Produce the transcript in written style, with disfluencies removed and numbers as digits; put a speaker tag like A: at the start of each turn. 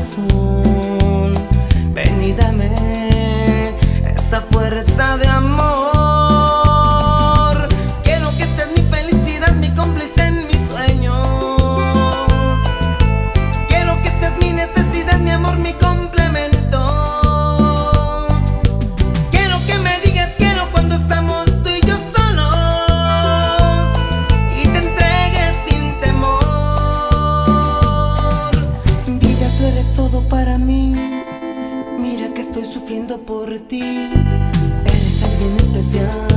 A: corazón. Ven y dame esa fuerza de amor. Quiero que seas mi felicidad, mi cómplice en mis sueños. Quiero que seas mi necesidad, mi amor, mi complemento. Quiero que me digas quiero cuando estamos tú y yo solos, y te entregues sin temor. Vida, tú eres todo para mí. Mira que estoy sufriendo por ti. Eres alguien especial.